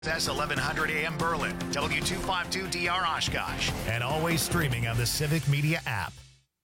That's 1100 AM Berlin, W252DR Oshkosh, and always streaming on the Civic Media app.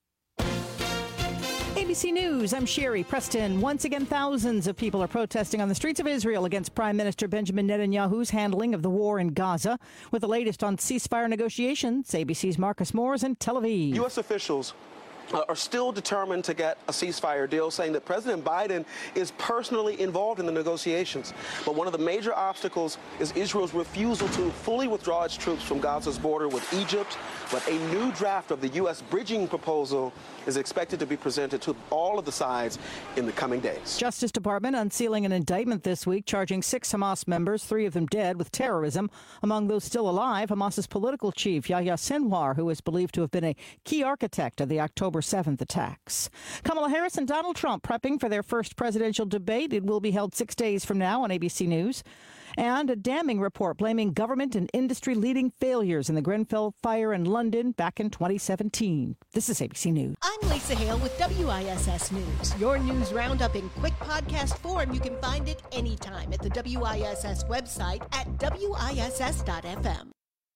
ABC News, I'm Sherry Preston. Once again, thousands of people are protesting on the streets of Israel against Prime Minister Benjamin Netanyahu's handling of the war in Gaza. With the latest on ceasefire negotiations, ABC's Marcus Moores in Tel Aviv. U.S. officials are still determined to get a ceasefire deal, saying that President Biden is personally involved in the negotiations. But one of the major obstacles is Israel's refusal to fully withdraw its troops from Gaza's border with Egypt. But a new draft of the U.S. bridging proposal is expected to be presented to all of the sides in the coming days. Justice Department unsealing an indictment this week charging 6 Hamas members, 3 of them dead, with terrorism. Among those still alive, Hamas's political chief, Yahya Sinwar, who is believed to have been a key architect of the October 7th attacks. Kamala Harris and Donald Trump prepping for their first presidential debate. It will be held 6 days from now on ABC News. And a damning report blaming government and industry leading failures in the Grenfell fire in London back in 2017. This is ABC News. I'm Lisa Hale with WISS News. Your news roundup in quick podcast form. You can find it anytime at the WISS website at WISS.FM.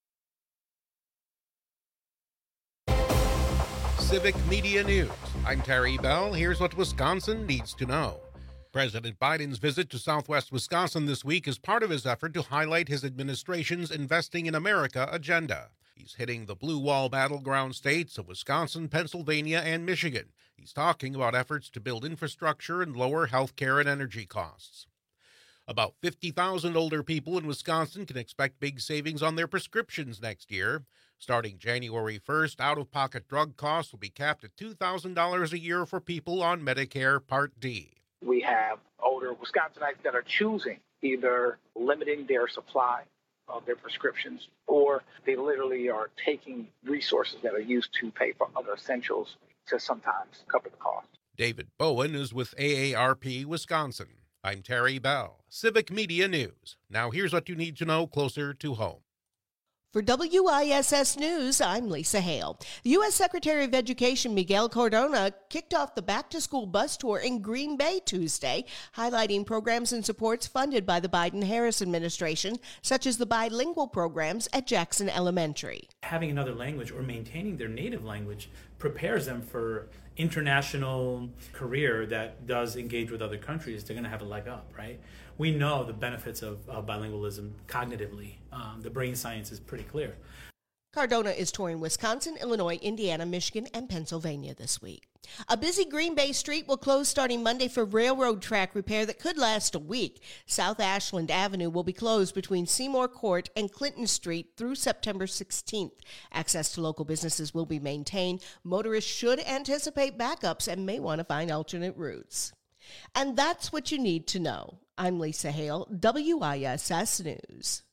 Civic Media News. I'm Terry Bell. Here's what Wisconsin needs to know. President Biden's visit to Southwest Wisconsin this week is part of his effort to highlight his administration's Investing in America agenda. He's hitting the blue wall battleground states of Wisconsin, Pennsylvania, and Michigan. He's talking about efforts to build infrastructure and lower health care and energy costs. About 50,000 older people in Wisconsin can expect big savings on their prescriptions next year. Starting January 1st, out-of-pocket drug costs will be capped at $2,000 a year for people on Medicare Part D. We have older Wisconsinites that are choosing either limiting their supply of their prescriptions, or they literally are taking resources that are used to pay for other essentials to sometimes cover the cost. David Bowen is with AARP Wisconsin. I'm Terry Bell, Civic Media News. Now here's what you need to know closer to home. For WISS News, I'm Lisa Hale. The U.S. Secretary of Education Miguel Cardona kicked off the back-to-school bus tour in Green Bay Tuesday, highlighting programs and supports funded by the Biden-Harris administration, such as the bilingual programs at Jackson Elementary. Having another language or maintaining their native language prepares them for international career that does engage with other countries. They're going to have a leg up, right? We know the benefits of bilingualism cognitively. The brain science is pretty clear. Cardona is touring Wisconsin, Illinois, Indiana, Michigan, and Pennsylvania this week. A busy Green Bay street will close starting Monday for railroad track repair that could last a week. South Ashland Avenue will be closed between Seymour Court and Clinton Street through September 16th. Access to local businesses will be maintained. Motorists should anticipate backups and may want to find alternate routes. And that's what you need to know. I'm Lisa Hale, WISS News.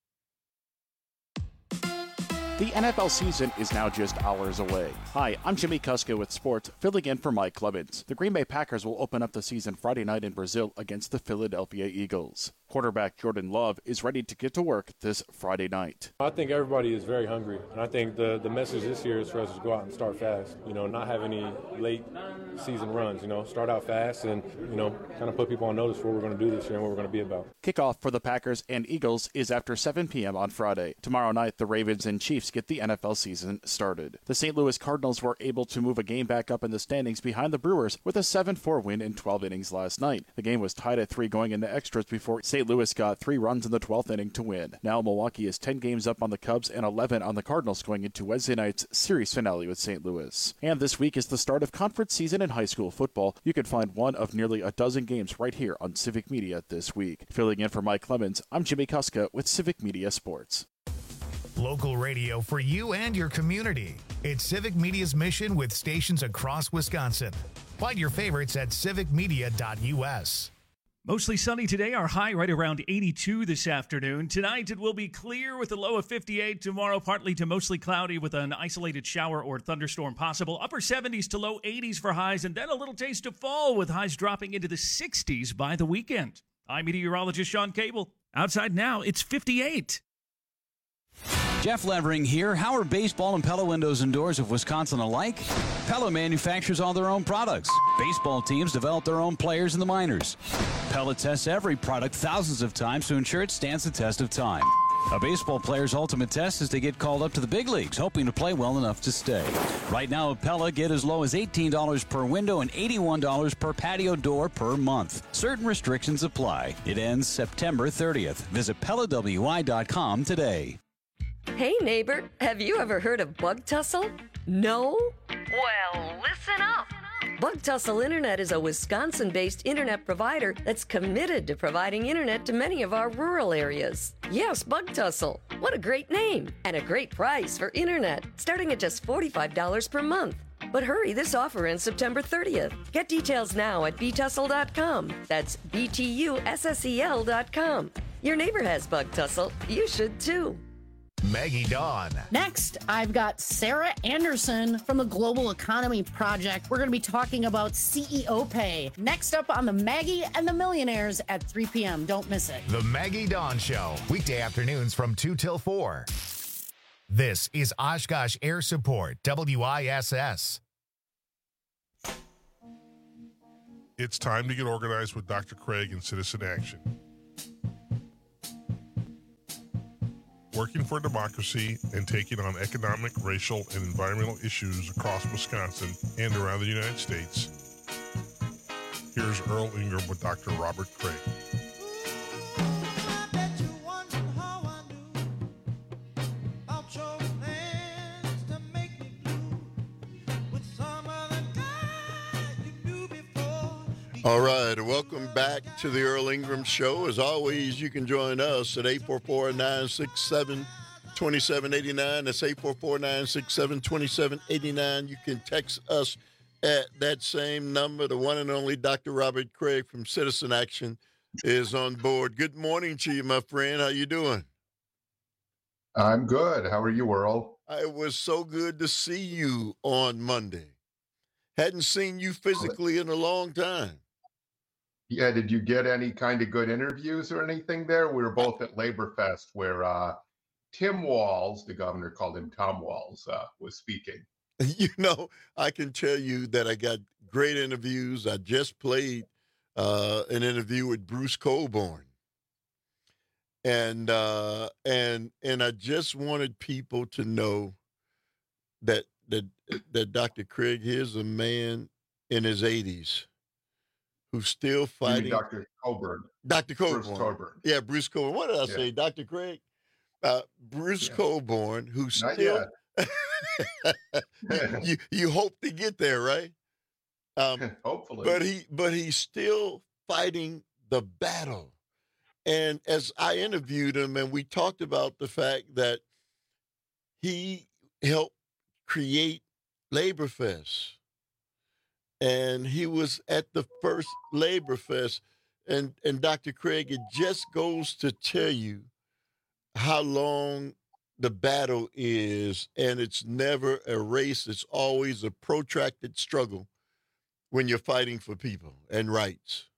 The NFL season is now just hours away. Hi, I'm Jimmy Kuska with sports, filling in for Mike Clemens. The Green Bay Packers will open up the season Friday night in Brazil against the Philadelphia Eagles. Quarterback Jordan Love is ready to get to work this Friday night. I think everybody is very hungry, and I think the message this year is for us to go out and start fast. Not have any late season runs. Start out fast and kind of put people on notice what we're going to do this year and what we're going to be about. Kickoff for the Packers and Eagles is after 7 p.m. on Friday. Tomorrow night, the Ravens and Chiefs get the NFL season started. The St. Louis Cardinals were able to move a game back up in the standings behind the Brewers with a 7-4 win in 12 innings last night. The game was tied at 3 going into extras before St. Louis got 3 runs in the 12th inning to win. Now Milwaukee is 10 games up on the Cubs and 11 on the Cardinals going into Wednesday night's series finale with St. Louis. And this week is the start of conference season in high school football. You can find one of nearly a dozen games right here on Civic Media this week. Filling in for Mike Clemens, I'm Jimmy Kuska with Civic Media Sports. Local radio for you and your community. It's Civic Media's mission with stations across Wisconsin. Find your favorites at civicmedia.us. Mostly sunny today, our high right around 82 this afternoon. Tonight it will be clear with a low of 58. Tomorrow partly to mostly cloudy with an isolated shower or thunderstorm possible. Upper 70s to low 80s for highs, and then a little taste of fall with highs dropping into the 60s by the weekend. I'm meteorologist Sean Cable. Outside now, it's 58. Jeff Levering here. How are baseball and Pella windows and doors of Wisconsin alike? Pella manufactures all their own products. Baseball teams develop their own players in the minors. Pella tests every product thousands of times to ensure it stands the test of time. A baseball player's ultimate test is to get called up to the big leagues, hoping to play well enough to stay. Right now at Pella, get as low as $18 per window and $81 per patio door per month. Certain restrictions apply. It ends September 30th. Visit PellaWI.com today. Hey neighbor, have you ever heard of Bug Tussle? No? Well, listen up. Bug Tussle Internet is a Wisconsin-based internet provider that's committed to providing internet to many of our rural areas. Yes, Bug Tussle. What a great name and a great price for internet, starting at just $45 per month. But hurry, this offer ends September 30th. Get details now at btussle.com. That's BTUSSEL.com. Your neighbor has Bug Tussle. You should too. Maggie Dawn. Next, I've got Sarah Anderson from the Global Economy Project. We're going to be talking about CEO pay. Next up on the Maggie and the Millionaires at 3 p.m. Don't miss it. The Maggie Dawn Show, weekday afternoons from 2 till 4. This is Oshkosh Air Support, WISS. It's time to get organized with Dr. Craig and Citizen Action. Working for democracy and taking on economic, racial, and environmental issues across Wisconsin and around the United States. Here's Earl Ingram with Dr. Robert Craig. All right, welcome back to the Earl Ingram Show. As always, you can join us at 844-967-2789. That's 844-967-2789. You can text us at that same number. The one and only Dr. Robert Craig from Citizen Action is on board. Good morning to you, my friend. How you doing? I'm good. How are you, Earl? It was so good to see you on Monday. Hadn't seen you physically in a long time. Yeah, did you get any kind of good interviews or anything there? We were both at Labor Fest where Tim Walz, the governor called him Tom Walz, was speaking. You know, I can tell you that I got great interviews. I just played an interview with Bruce Coburn. And I just wanted people to know that Dr. Craig, here's a man in his 80s who's still fighting. Dr. Coburn. Dr. Coburn. Bruce Coburn. Yeah, Bruce Coburn. What did I say? Dr. Craig? Bruce Coburn, who's Not still. yet. you hope to get there, right? Hopefully. But he's still fighting the battle. And as I interviewed him, and we talked about the fact that he helped create Labor Fest. And he was at the first Labor Fest. And Dr. Craig, it just goes to tell you how long the battle is. And it's never a race. It's always a protracted struggle when you're fighting for people and rights.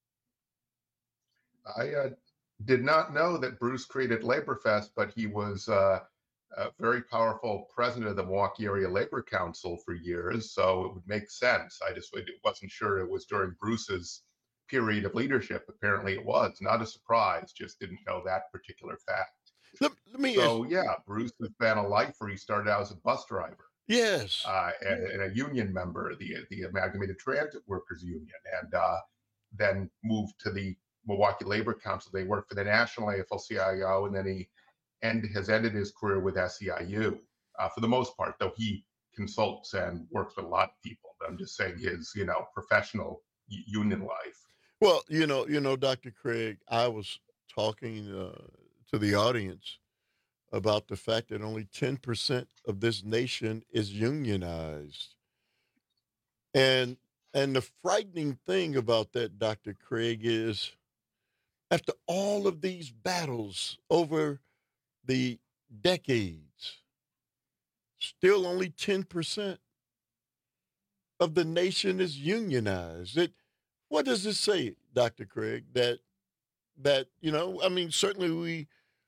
I did not know that Bruce created Labor Fest, but he was a very powerful president of the Milwaukee Area Labor Council for years, so it would make sense. I just wasn't sure it was during Bruce's period of leadership. Apparently it was. Not a surprise, just didn't know that particular fact. Let me Bruce has been a lifer. He started out as a bus driver. Yes. And a union member, the Amalgamated Transit Workers Union, and then moved to the Milwaukee Labor Council. They worked for the National AFL-CIO, and then he has ended his career with SEIU for the most part, though he consults and works with a lot of people. But I'm just saying his, professional union life. Well, Dr. Craig, I was talking to the audience about the fact that only 10% of this nation is unionized. And the frightening thing about that, Dr. Craig, is after all of these battles over the decades, still only 10% of the nation is unionized. What does it say, Dr. Craig, that certainly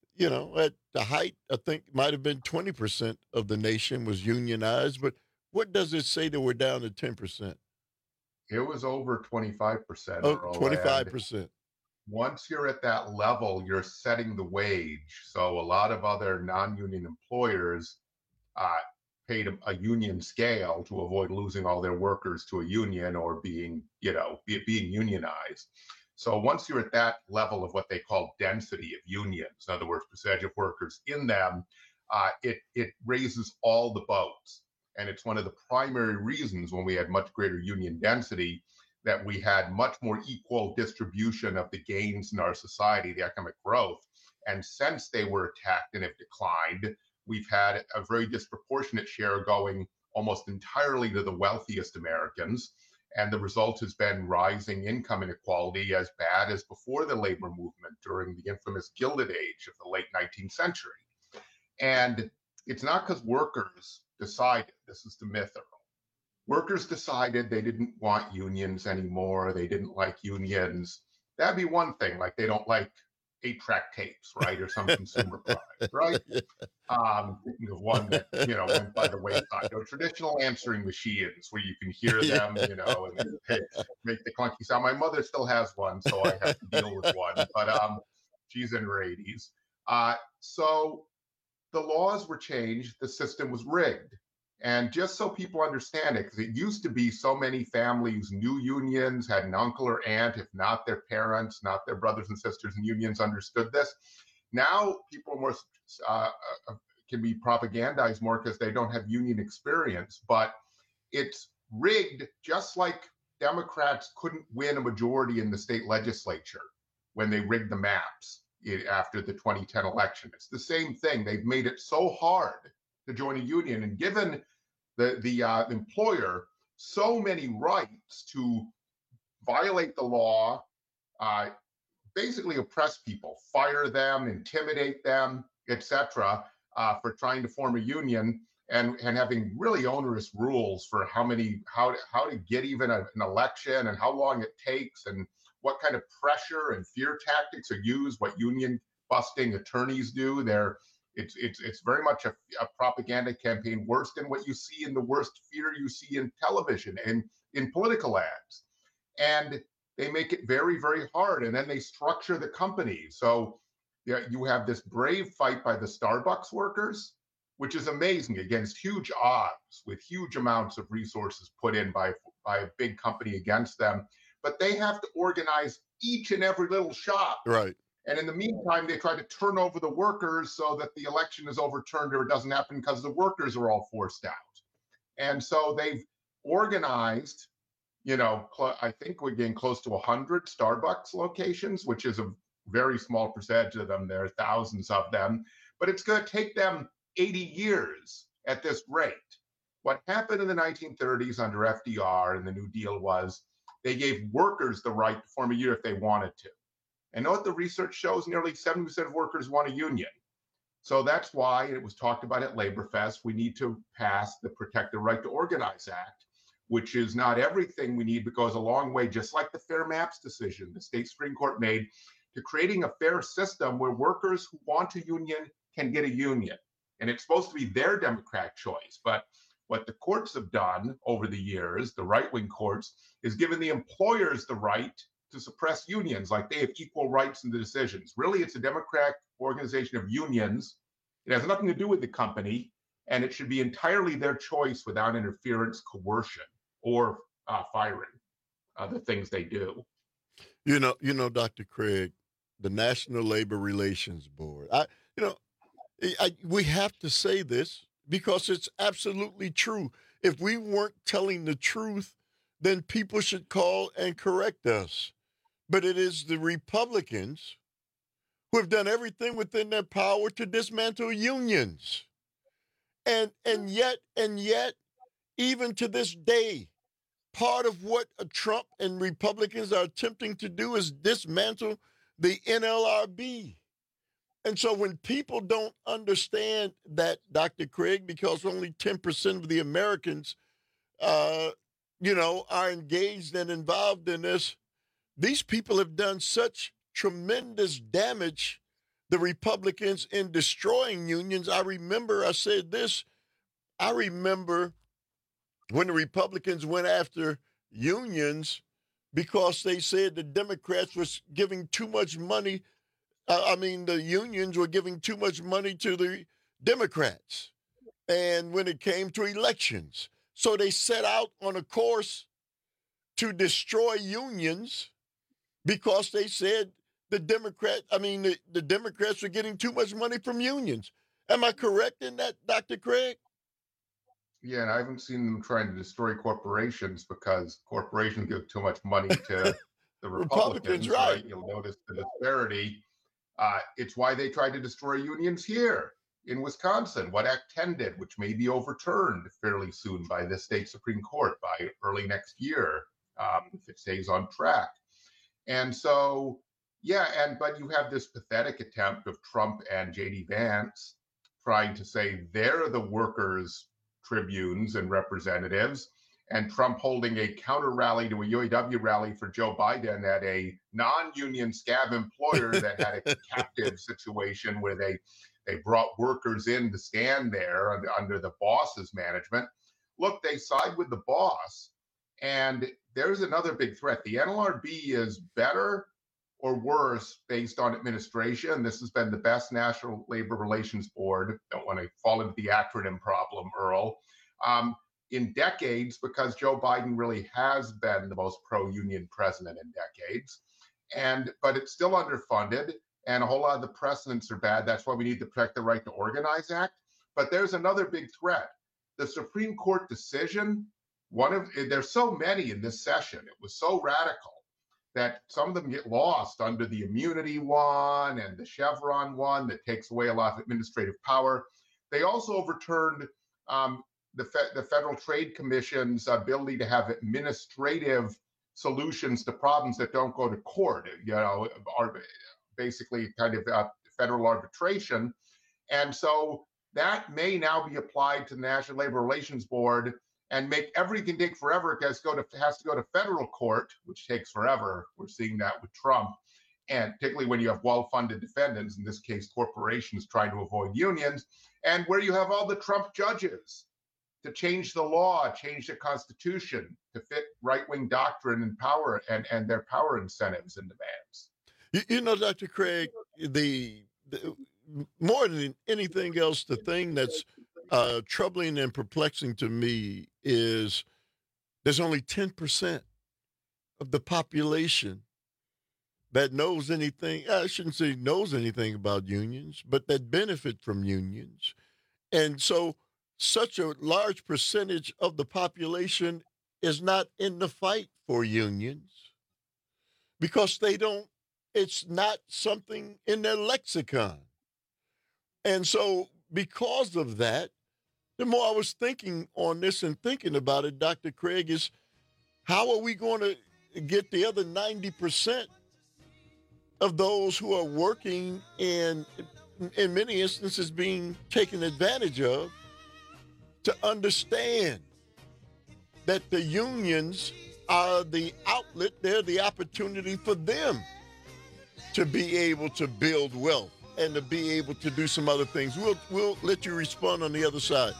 at the height, I think might have been 20% of the nation was unionized. But what does it say that we're down to 10%? It was over 25%. Oh, 25%. Once you're at that level, you're setting the wage. So a lot of other non-union employers paid a union scale to avoid losing all their workers to a union or being unionized. So once you're at that level of what they call density of unions, in other words, percentage of workers in them, it raises all the boats. And it's one of the primary reasons when we had much greater union density that we had much more equal distribution of the gains in our society, the economic growth. And since they were attacked and have declined, we've had a very disproportionate share going almost entirely to the wealthiest Americans. And the result has been rising income inequality as bad as before the labor movement during the infamous Gilded Age of the late 19th century. And it's not because workers decided, this is the myth. Workers decided they didn't want unions anymore. They didn't like unions. That'd be one thing, like they don't like 8-track tapes, right? Or some consumer product, right? One that, went by the wayside. Traditional answering machines where you can hear them, and they make the clunky sound. My mother still has one, so I have to deal with one, but she's in her 80s. So the laws were changed. The system was rigged. And just so people understand it, because it used to be so many families knew unions, had an uncle or aunt, if not their parents, not their brothers and sisters in unions, understood this. Now people are more can be propagandized more because they don't have union experience, but it's rigged just like Democrats couldn't win a majority in the state legislature when they rigged the maps after the 2010 election. It's the same thing. They've made it so hard to join a union and given the employer so many rights to violate the law, basically oppress people, fire them, intimidate them, etc., for trying to form a union and having really onerous rules for how to get even an election and how long it takes and what kind of pressure and fear tactics are used, what union busting attorneys do. It's very much a propaganda campaign, worse than what you see in the worst fear you see in television and in political ads. And they make it very, very hard. And then they structure the company. So you have this brave fight by the Starbucks workers, which is amazing against huge odds with huge amounts of resources put in by a big company against them. But they have to organize each and every little shop. Right. And in the meantime, they try to turn over the workers so that the election is overturned or it doesn't happen because the workers are all forced out. And so they've organized, I think we're getting close to 100 Starbucks locations, which is a very small percentage of them. There are thousands of them, but it's going to take them 80 years at this rate. What happened in the 1930s under FDR and the New Deal was they gave workers the right to form a union if they wanted to. And know what the research shows? Nearly 70% of workers want a union. So that's why it was talked about at Labor Fest. We need to pass the Protect the Right to Organize Act, which is not everything we need, but goes a long way, just like the Fair Maps decision the state Supreme Court made, to creating a fair system where workers who want a union can get a union. And it's supposed to be their democratic choice. But what the courts have done over the years, the right-wing courts, is given the employers the right to suppress unions, like they have equal rights in the decisions. Really, it's a democratic organization of unions. It has nothing to do with the company, and it should be entirely their choice without interference, coercion, or firing, the things they do. Dr. Craig, the National Labor Relations Board. We have to say this because it's absolutely true. If we weren't telling the truth, then people should call and correct us. But it is the Republicans who have done everything within their power to dismantle unions. And yet, even to this day, part of what Trump and Republicans are attempting to do is dismantle the NLRB. And so when people don't understand that, Dr. Craig, because only 10% of the Americans, are engaged and involved in this, these people have done such tremendous damage the Republicans in destroying unions. I remember I said this. I remember when the Republicans went after unions because they said the Democrats was giving too much money. The unions were giving too much money to the Democrats. And when it came to elections, so they set out on a course to destroy unions because they said the Democrats were getting too much money from unions. Am I correct in that, Dr. Craig? Yeah, and I haven't seen them trying to destroy corporations because corporations give too much money to the Republicans, right? You'll notice the disparity. It's why they tried to destroy unions here in Wisconsin, what Act 10 did, which may be overturned fairly soon by the state Supreme Court by early next year, if it stays on track. And so, but you have this pathetic attempt of Trump and J.D. Vance trying to say they're the workers' tribunes and representatives, and Trump holding a counter rally to a UAW rally for Joe Biden at a non-union scab employer that had a captive situation where they brought workers in to stand there under the boss's management. Look, they side with the boss, and there's another big threat. The NLRB is better or worse based on administration. This has been the best National Labor Relations Board. Don't want to fall into the acronym problem, Earl. In decades, because Joe Biden really has been the most pro-union president in decades. But it's still underfunded, and a whole lot of the precedents are bad. That's why we need to Protect the Right to Organize Act. But there's another big threat. The Supreme Court decision, there's so many in this session. It was so radical that some of them get lost under the immunity one and the Chevron one that takes away a lot of administrative power. They also overturned the Federal Trade Commission's ability to have administrative solutions to problems that don't go to court, are basically kind of federal arbitration. And so that may now be applied to the National Labor Relations Board and make everything take forever. It has to go to federal court, which takes forever. We're seeing that with Trump. And particularly when you have well-funded defendants, in this case, corporations trying to avoid unions, and where you have all the Trump judges to change the law, change the Constitution to fit right-wing doctrine and power and their power incentives and demands. Dr. Craig, the more than anything else, the thing that's troubling and perplexing to me is there's only 10% of the population that knows anything. I shouldn't say knows anything about unions, but that benefit from unions. And so such a large percentage of the population is not in the fight for unions because it's not something in their lexicon. And so because of that, the more I was thinking on this and thinking about it, Dr. Craig, is how are we going to get the other 90% of those who are working and in many instances being taken advantage of to understand that the unions are the outlet, they're the opportunity for them to be able to build wealth and to be able to do some other things. We'll let you respond on the other side.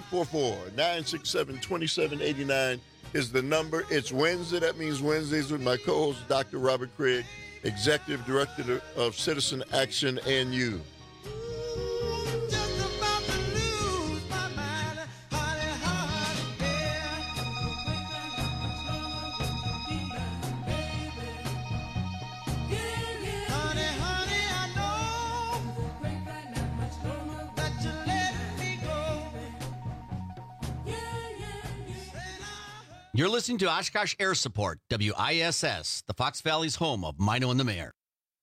844-967-2789 is the number. It's Wednesday. That means Wednesdays with my co-host, Dr. Robert Craig, Executive Director of Citizen Action and You. You're listening to Oshkosh Air Support, WISS, the Fox Valley's home of Mino and the Mayor.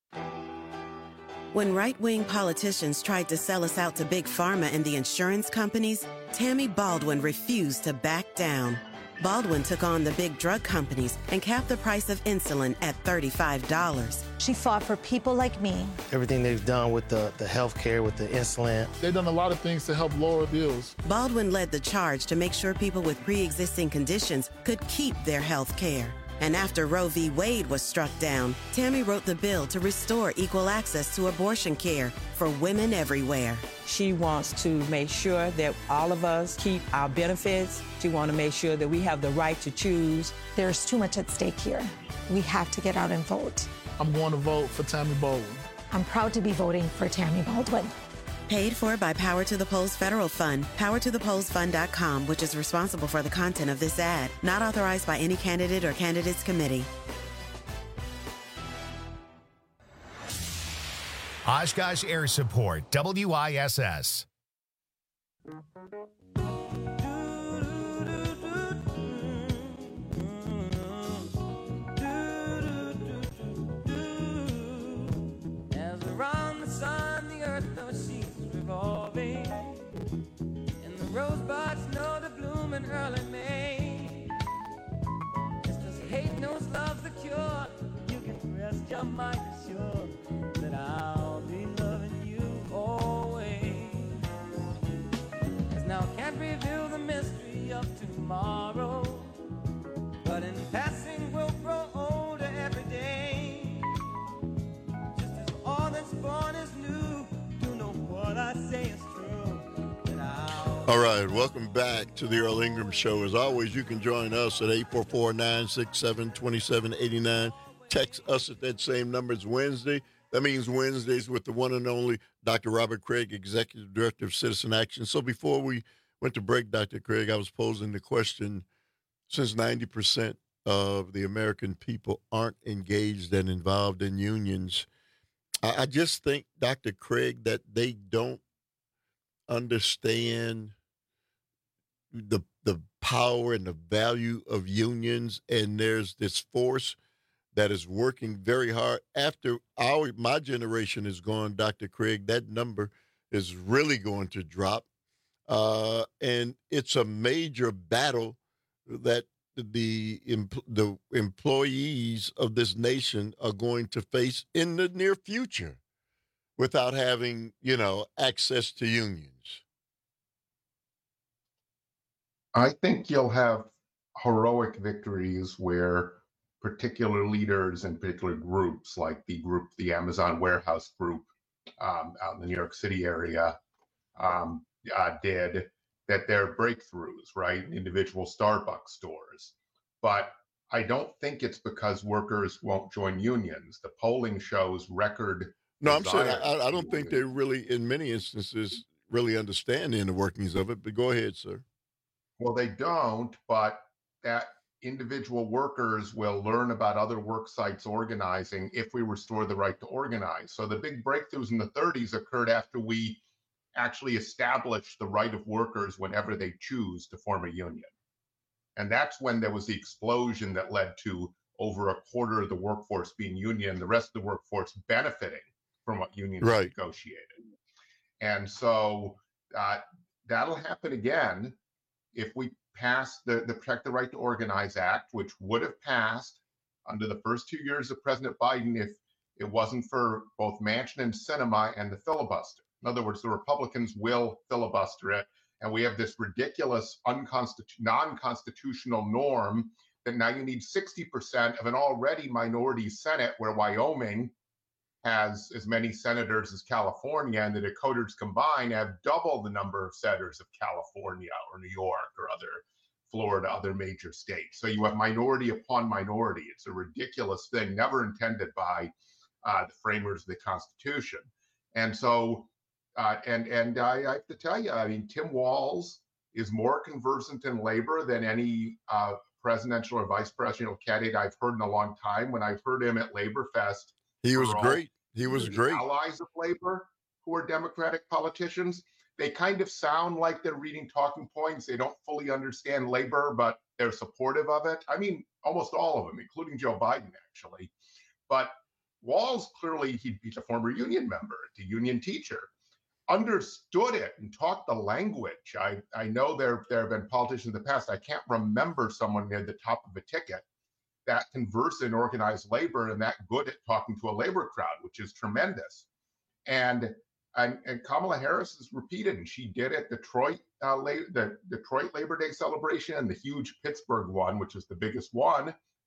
When right-wing politicians tried to sell us out to Big Pharma and the insurance companies, Tammy Baldwin refused to back down. Baldwin took on the big drug companies and capped the price of insulin at $35. She fought for people like me. Everything they've done with the health care, with the insulin. They've done a lot of things to help lower bills. Baldwin led the charge to make sure people with pre-existing conditions could keep their health care. And after Roe v. Wade was struck down, Tammy wrote the bill to restore equal access to abortion care for women everywhere. She wants to make sure that all of us keep our benefits. She wants to make sure that we have the right to choose. There's too much at stake here. We have to get out and vote. I'm going to vote for Tammy Baldwin. I'm proud to be voting for Tammy Baldwin. Paid for by Power to the Polls Federal Fund, powertothepollsfund.com, which is responsible for the content of this ad. Not authorized by any candidate or candidates committee. Oshkosh Air Support, WISS. As around the sun, the earth knows she's revolving, and the rosebuds know to bloom in early May. Just as hate knows love's the cure, you can rest your mind assured that I'll be loving you always. As now can't reveal the mystery of tomorrow, but in passing we'll grow older every day. Just as all that's born is new, you know what I say is true. All right, welcome back to the Earl Ingram Show. As always, you can join us at 844-967-2789. Text us at that same number. It's Wednesday. That means Wednesdays with the one and only Dr. Robert Craig, Executive Director of Citizen Action. So before we went to break, Dr. Craig, I was posing the question, since 90% of the American people aren't engaged and involved in unions, I just think, Dr. Craig, that they don't understand the power and the value of unions, and there's this force that is working very hard. After my generation is gone, Dr. Craig, that number is really going to drop, and it's a major battle that the employees of this nation are going to face in the near future without having, access to unions. I think you'll have heroic victories where particular leaders and particular groups, like the Amazon Warehouse Group out in the New York City area, did, that they're breakthroughs, right? Individual Starbucks stores. But I don't think it's because workers won't join unions. The polling shows record. No, I'm saying I don't think they really, in many instances, really understand the inner workings of it. But go ahead, sir. Well, they don't, but that individual workers will learn about other work sites organizing if we restore the right to organize. So the big breakthroughs in the 30s occurred after we actually established the right of workers whenever they choose to form a union. And that's when there was the explosion that led to over a quarter of the workforce being union, the rest of the workforce benefiting from what unions negotiated. And so that'll happen again if we pass the Protect the Right to Organize Act, which would have passed under the first 2 years of President Biden if it wasn't for both Manchin and Sinema and the filibuster. In other words, the Republicans will filibuster it, and we have this ridiculous non-constitutional norm that now you need 60% of an already minority Senate, where Wyoming has as many senators as California, and the Dakotans combined have double the number of senators of California or New York or Florida, other major states. So you have minority upon minority. It's a ridiculous thing, never intended by the framers of the Constitution. And so, and I have to tell you, I mean, Tim Walz is more conversant in labor than any presidential or vice presidential candidate I've heard in a long time. When I've heard him at Labor Fest, he was great. He was great. Allies of labor who are Democratic politicians, they kind of sound like they're reading talking points. They don't fully understand labor, but they're supportive of it. I mean, almost all of them, including Joe Biden, actually. But Walz, clearly, he's a former union member, a union teacher, understood it and talked the language. I know there have been politicians in the past. I can't remember someone near the top of a ticket that converse in organized labor and that good at talking to a labor crowd, which is tremendous. And Kamala Harris has repeated, and she did at Detroit, the Detroit Labor Day celebration and the huge Pittsburgh one, which is the biggest one.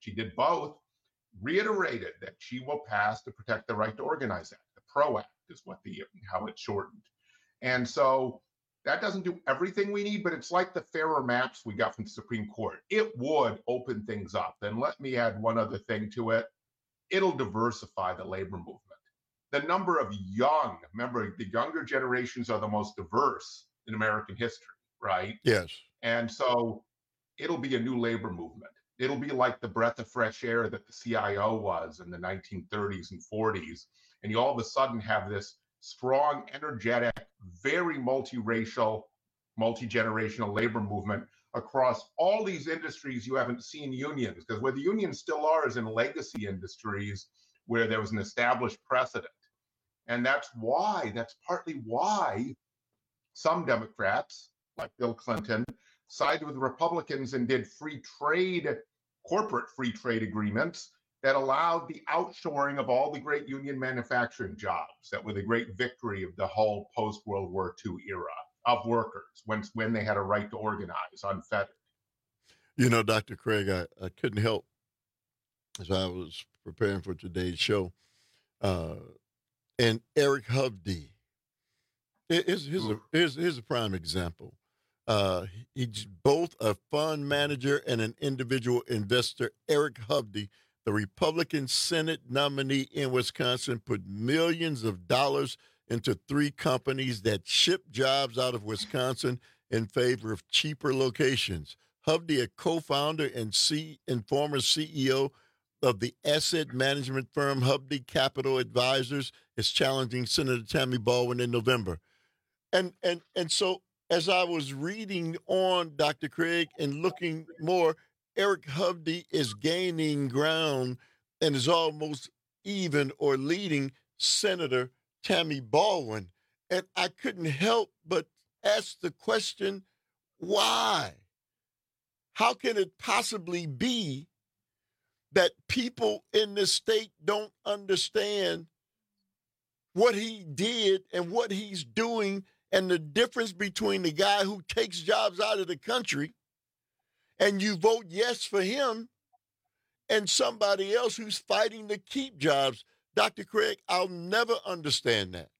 She did both, reiterated that she will pass the Protect the Right to Organize Act. The PRO Act is how it's shortened. And so that doesn't do everything we need, but it's like the fairer maps we got from the Supreme Court. It would open things up. And let me add one other thing to it. It'll diversify the labor movement. The number of remember, the younger generations are the most diverse in American history, right? Yes. And so it'll be a new labor movement. It'll be like the breath of fresh air that the CIO was in the 1930s and 40s. And you all of a sudden have this strong, energetic, very multiracial, multi-generational labor movement across all these industries. You haven't seen unions, because where the unions still are is in legacy industries where there was an established precedent. And that's partly why some Democrats, like Bill Clinton, sided with Republicans and did corporate free trade agreements that allowed the outshoring of all the great union manufacturing jobs that were the great victory of the whole post-World War II era of workers when they had a right to organize unfettered. You know, Dr. Craig, I couldn't help, as I was preparing for today's show, and Eric Hovde. Here's a prime example. He's both a fund manager and an individual investor. Eric Hovde, the Republican Senate nominee in Wisconsin, put millions of dollars into 3 companies that ship jobs out of Wisconsin in favor of cheaper locations. Hovde, a co-founder and former CEO of the asset management firm Hovde Capital Advisors, is challenging Senator Tammy Baldwin in November. And so as I was reading on, Dr. Craig, and looking more, Eric Hovde is gaining ground and is almost even or leading Senator Tammy Baldwin. And I couldn't help but ask the question, why? How can it possibly be that people in this state don't understand what he did and what he's doing, and the difference between the guy who takes jobs out of the country and you vote yes for him and somebody else who's fighting to keep jobs? Dr. Craig, I'll never understand that.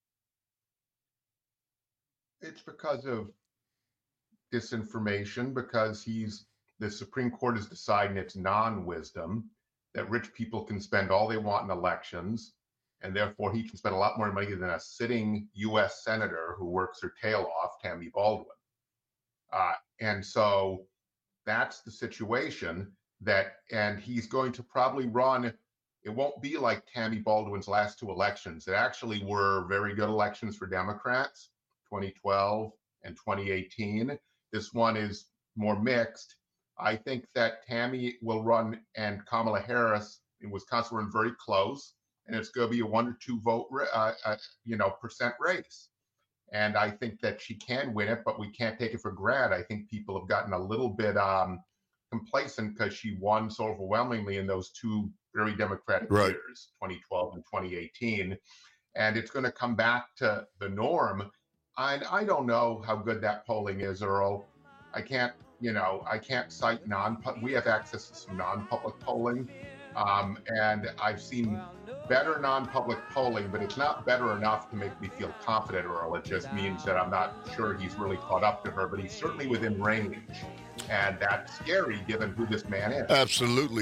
It's because of disinformation, because the Supreme Court is deciding it's non-wisdom that rich people can spend all they want in elections, and therefore he can spend a lot more money than a sitting U.S. senator who works her tail off, Tammy Baldwin. And so that's the situation and he's going to probably run. It won't be like Tammy Baldwin's last 2 elections. It actually were very good elections for Democrats, 2012 and 2018. This one is more mixed. I think that Tammy will run and Kamala Harris in Wisconsin run very close, and it's going to be a 1 or 2 vote, percent race. And I think that she can win it, but we can't take it for granted. I think people have gotten a little bit complacent because she won so overwhelmingly in those 2 very Democratic years, 2012 and 2018. And it's going to come back to the norm. I don't know how good that polling is, Earl. I can't cite we have access to some non-public polling. And I've seen better non-public polling, but it's not better enough to make me feel confident, Earl. It just means that I'm not sure he's really caught up to her, but he's certainly within range. And that's scary given who this man is. Absolutely.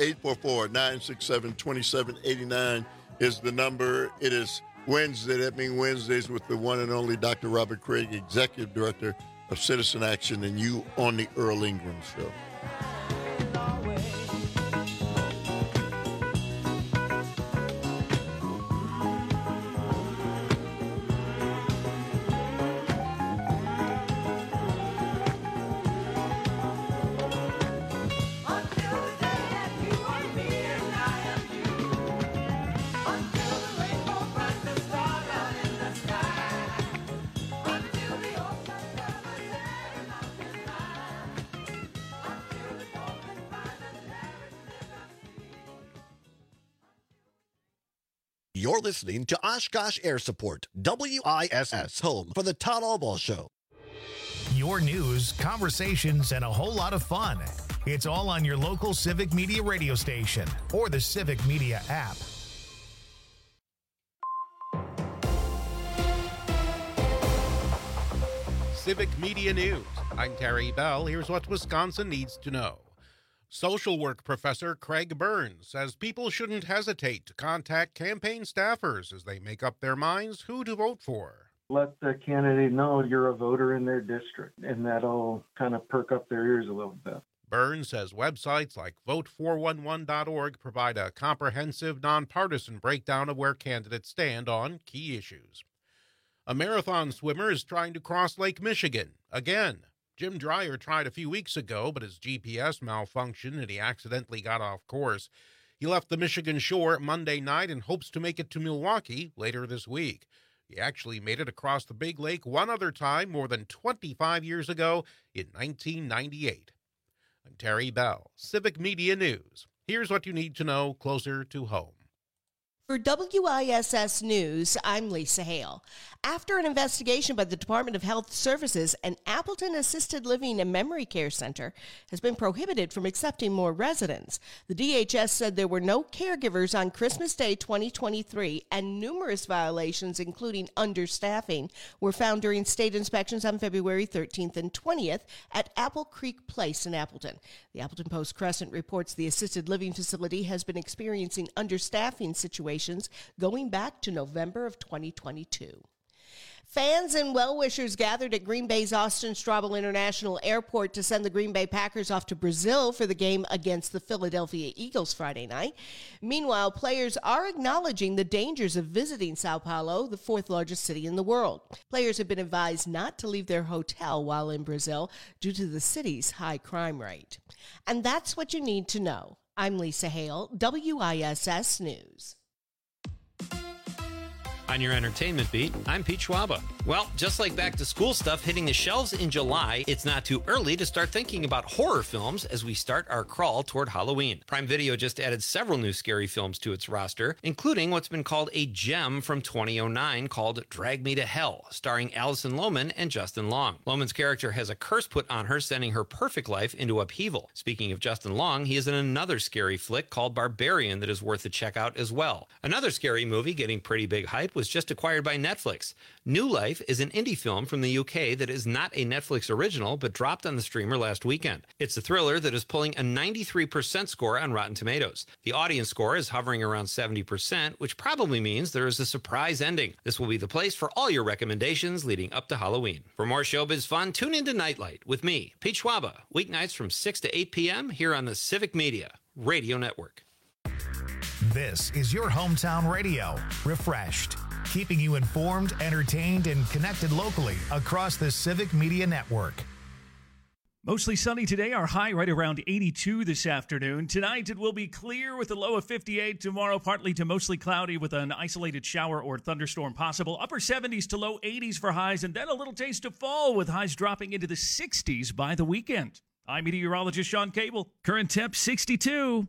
844-967-2789 is the number. It is Wednesday. That means Wednesdays with the one and only Dr. Robert Craig, Executive Director of Citizen Action, and you on the Earl Ingram Show. You're listening to Oshkosh Air Support, WISS, home for the Todd Albaugh Show. Your news, conversations, and a whole lot of fun. It's all on your local Civic Media radio station or the Civic Media app. Civic Media News. I'm Terry Bell. Here's what Wisconsin needs to know. Social work professor Craig Burns says people shouldn't hesitate to contact campaign staffers as they make up their minds who to vote for. Let the candidate know you're a voter in their district, and that'll kind of perk up their ears a little bit. Burns says websites like vote411.org provide a comprehensive, nonpartisan breakdown of where candidates stand on key issues. A marathon swimmer is trying to cross Lake Michigan again. Jim Dreyer tried a few weeks ago, but his GPS malfunctioned and he accidentally got off course. He left the Michigan shore Monday night and hopes to make it to Milwaukee later this week. He actually made it across the Big Lake one other time more than 25 years ago in 1998. I'm Terry Bell, Civic Media News. Here's what you need to know closer to home. For WISS News, I'm Lisa Hale. After an investigation by the Department of Health Services, an Appleton Assisted Living and Memory Care Center has been prohibited from accepting more residents. The DHS said there were no caregivers on Christmas Day 2023, and numerous violations, including understaffing, were found during state inspections on February 13th and 20th at Apple Creek Place in Appleton. The Appleton Post-Crescent reports the assisted living facility has been experiencing understaffing situations going back to November of 2022. Fans and well-wishers gathered at Green Bay's Austin Straubel International Airport to send the Green Bay Packers off to Brazil for the game against the Philadelphia Eagles Friday night. Meanwhile, players are acknowledging the dangers of visiting Sao Paulo, the fourth largest city in the world. Players have been advised not to leave their hotel while in Brazil due to the city's high crime rate. And that's what you need to know. I'm Lisa Hale, WISS News. On your entertainment beat, I'm Pete Schwaba. Well, just like back-to-school stuff hitting the shelves in July, it's not too early to start thinking about horror films as we start our crawl toward Halloween. Prime Video just added several new scary films to its roster, including what's been called a gem from 2009 called Drag Me to Hell, starring Alison Lohman and Justin Long. Lohman's character has a curse put on her, sending her perfect life into upheaval. Speaking of Justin Long, he is in another scary flick called Barbarian that is worth a check out as well. Another scary movie getting pretty big hype was just acquired by Netflix. New Life is an indie film from the UK that is not a Netflix original but dropped on the streamer last weekend. It's a thriller that is pulling a 93% score on Rotten Tomatoes. The audience score is hovering around 70%, which probably means there is a surprise ending. This will be the place for all your recommendations leading up to Halloween. For more showbiz fun, tune into Nightlight with me, Pete Schwaba, weeknights from 6 to 8 p.m. here on the Civic Media Radio Network. This is your hometown radio, refreshed, keeping you informed, entertained, and connected locally across the Civic Media Network. Mostly sunny today, our high right around 82 this afternoon. Tonight it will be clear with a low of 58. Tomorrow partly to mostly cloudy with an isolated shower or thunderstorm possible. Upper 70s to low 80s for highs, and then a little taste of fall with highs dropping into the 60s by the weekend. I'm meteorologist Sean Cable. Current temp 62.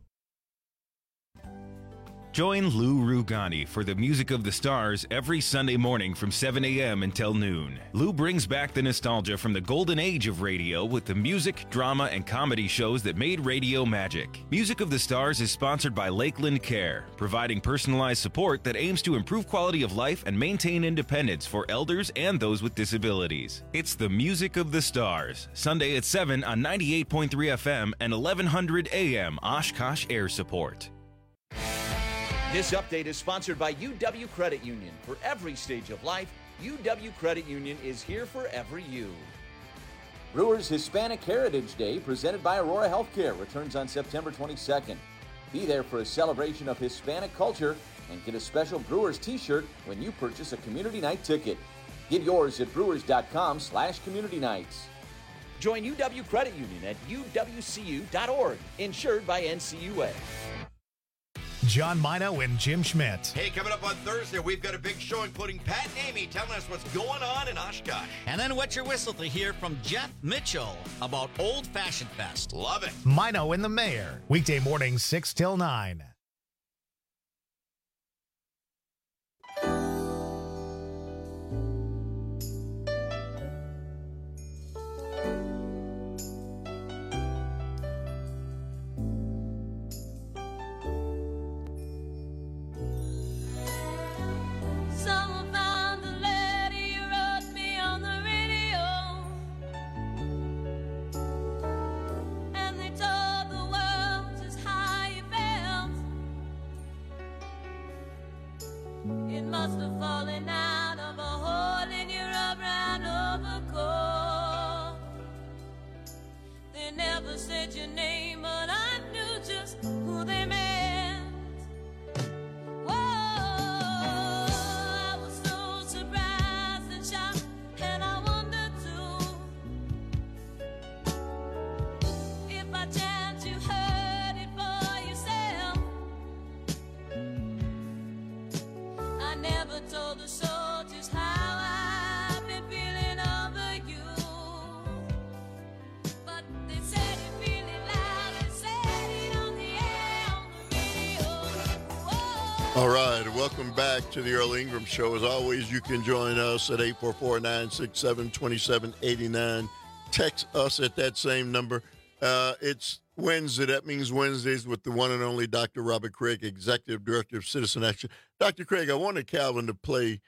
Join Lou Rugani for the Music of the Stars every Sunday morning from 7 a.m. until noon. Lou brings back the nostalgia from the golden age of radio with the music, drama, and comedy shows that made radio magic. Music of the Stars is sponsored by Lakeland Care, providing personalized support that aims to improve quality of life and maintain independence for elders and those with disabilities. It's the Music of the Stars, Sunday at 7 on 98.3 FM and 1100 AM Oshkosh Air Support. This update is sponsored by UW Credit Union. For every stage of life, UW Credit Union is here for every you. Brewers Hispanic Heritage Day, presented by Aurora Healthcare, returns on September 22nd. Be there for a celebration of Hispanic culture and get a special Brewers t-shirt when you purchase a Community Night ticket. Get yours at brewers.com/Community Nights. Join UW Credit Union at uwcu.org, insured by NCUA. John Mino and Jim Schmidt. Hey, coming up on Thursday, we've got a big show including Pat and Amy telling us what's going on in Oshkosh. And then wet your whistle to hear from Jeff Mitchell about Old Fashioned Fest. Love it. Mino and the Mayor. Weekday mornings 6 till 9. said your name, but I knew just who they meant. Whoa, I was so surprised and shocked, and I wondered too if by chance you heard it for yourself. I never told the soldiers how I've been feeling over you, but they said it really loud and said it on the air, on the radio. All right, welcome back to the Earl Ingram Show. As always, you can join us at 844-967-2789. Text us at that same number. It's Wednesday. That means Wednesdays with the one and only Dr. Robert Craig, Executive Director of Citizen Action. Dr. Craig, I wanted Calvin to play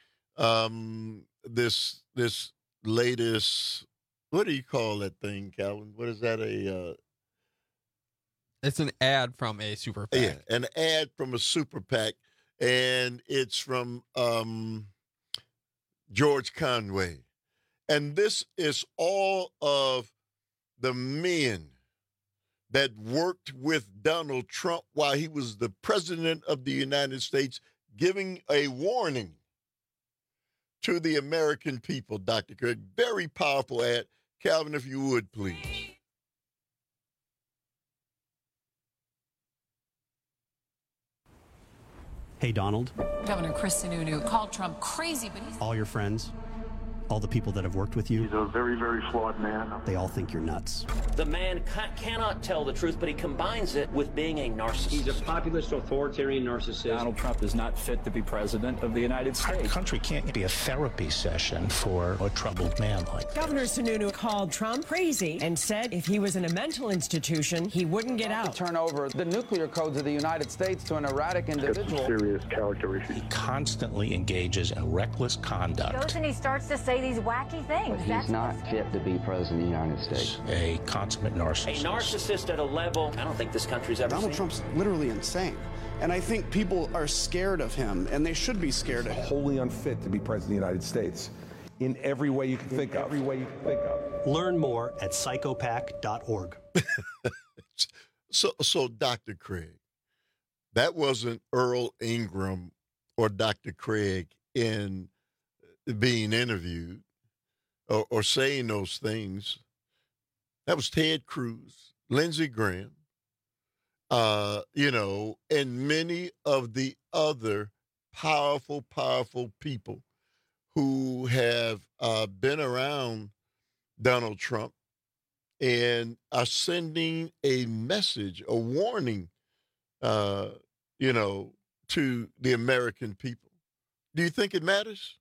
this latest, what do you call that thing, Calvin? What is that, It's an ad from a super PAC. Yeah, an ad from a super PAC, and it's from George Conway. And this is all of the men that worked with Donald Trump while he was the president of the United States, giving a warning to the American people, Dr. Craig. Very powerful ad. Calvin, if you would, please. Hey, Donald. Governor Chris Sununu called Trump crazy, but he's... All your friends, all the people that have worked with you. He's a very, very flawed man. They all think you're nuts. The man cannot tell the truth, but he combines it with being a narcissist. He's a populist, authoritarian narcissist. Donald Trump is not fit to be president of the United States. Our country can't be a therapy session for a troubled man like Governor Sununu called Trump crazy and said if he was in a mental institution, he wouldn't get out. Turn over the nuclear codes of the United States to an erratic individual. Serious character issues. He constantly engages in reckless conduct. Goes and he starts to say these wacky things. But he's not fit to be president of the United States. A consummate narcissist. A narcissist at a level I don't think this country's ever Donald seen. Trump's literally insane. And I think people are scared of him, and they should be scared of him. Wholly unfit to be president of the United States in every way you can think of. Learn more at psychopac.org. So, Dr. Craig, that wasn't Earl Ingram or Dr. Craig in being interviewed or saying those things. That was Ted Cruz, Lindsey Graham, and many of the other powerful people who have been around Donald Trump and are sending a message, a warning, to the American people. Do you think it matters?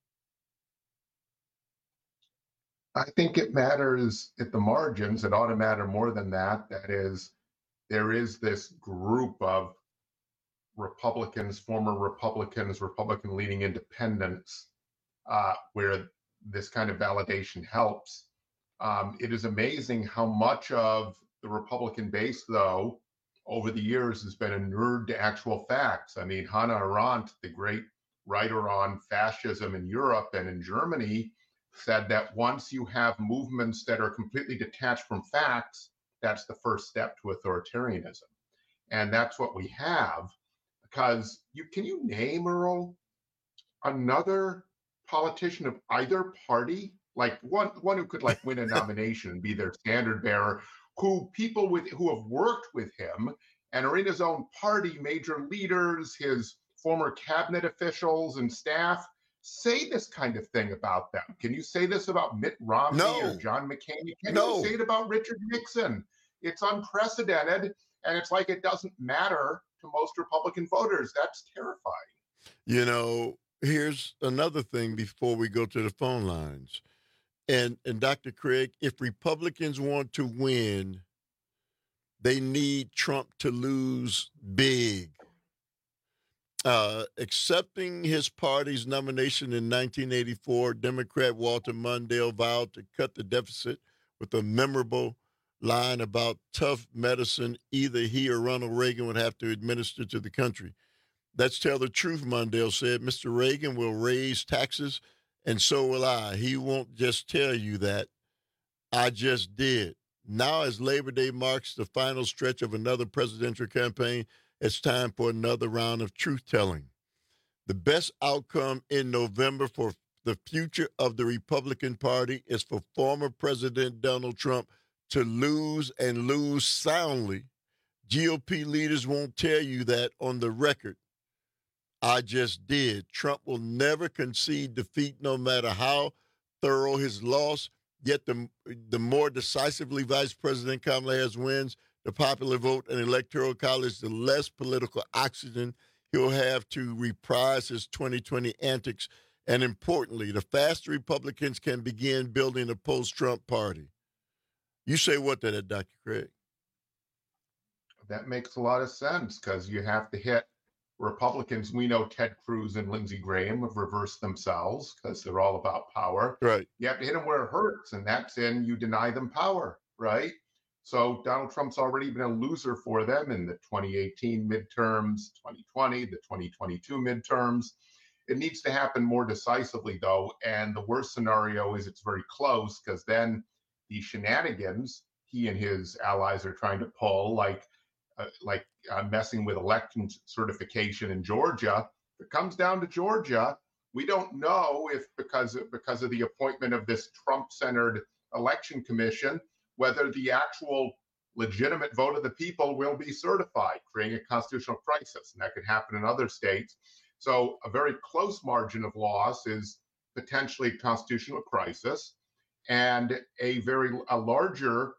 I think it matters at the margins. It ought to matter more than that. That is, there is this group of Republicans, former Republicans, Republican-leaning independents, where this kind of validation helps. It is amazing how much of the Republican base, though, over the years has been inured to actual facts. I mean, Hannah Arendt, the great writer on fascism in Europe and in Germany, said that once you have movements that are completely detached from facts, that's the first step to authoritarianism. And that's what we have, because can you name, Earl, another politician of either party, like one who could win a nomination and be their standard bearer, who have worked with him and are in his own party, major leaders, his former cabinet officials and staff, say this kind of thing about them? Can you say this about Mitt Romney or John McCain? Can you say it about Richard Nixon? It's unprecedented, and it's like it doesn't matter to most Republican voters. That's terrifying. Here's another thing before we go to the phone lines. And Dr. Craig, if Republicans want to win, they need Trump to lose big. Accepting his party's nomination in 1984, Democrat Walter Mondale vowed to cut the deficit with a memorable line about tough medicine either he or Ronald Reagan would have to administer to the country. Let's tell the truth, Mondale said. Mr. Reagan will raise taxes, and so will I. He won't just tell you that. I just did. Now, as Labor Day marks the final stretch of another presidential campaign, it's time for another round of truth-telling. The best outcome in November for the future of the Republican Party is for former President Donald Trump to lose and lose soundly. GOP leaders won't tell you that on the record. I just did. Trump will never concede defeat no matter how thorough his loss, yet the more decisively Vice President Kamala Harris wins the popular vote and electoral college, the less political oxygen he'll have to reprise his 2020 antics. And importantly, the faster Republicans can begin building a post-Trump party. You say what to that, Dr. Craig? That makes a lot of sense because you have to hit Republicans. We know Ted Cruz and Lindsey Graham have reversed themselves because they're all about power. Right. You have to hit them where it hurts, and that's in you deny them power, right? So Donald Trump's already been a loser for them in the 2018 midterms, 2020, the 2022 midterms. It needs to happen more decisively, though, and the worst scenario is it's very close because then the shenanigans he and his allies are trying to pull, like messing with election certification in Georgia. If it comes down to Georgia, we don't know if because of the appointment of this Trump-centered election commission, whether the actual legitimate vote of the people will be certified, creating a constitutional crisis. And that could happen in other states. So a very close margin of loss is potentially a constitutional crisis, and a larger